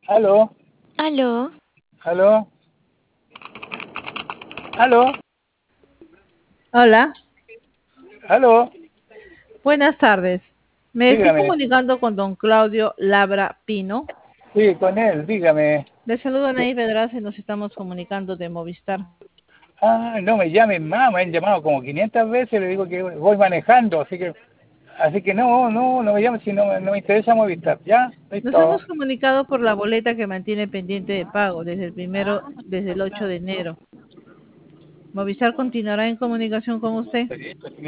Aló, Aló, aló, aló, Hola, aló, buenas tardes. Me estoy dígame. comunicando con don Claudio Labra Pino. Sí, con él, dígame. Le saludo Anaí Pedraza y nos estamos comunicando de Movistar. Ah, no me llamen más, me han llamado como 500 veces, le digo que voy manejando, así que no me llamen si no me interesa Movistar. Ya, Nos hemos listo. comunicado por la boleta que mantiene pendiente de pago desde el 8 de enero. Movistar continuará en comunicación con usted.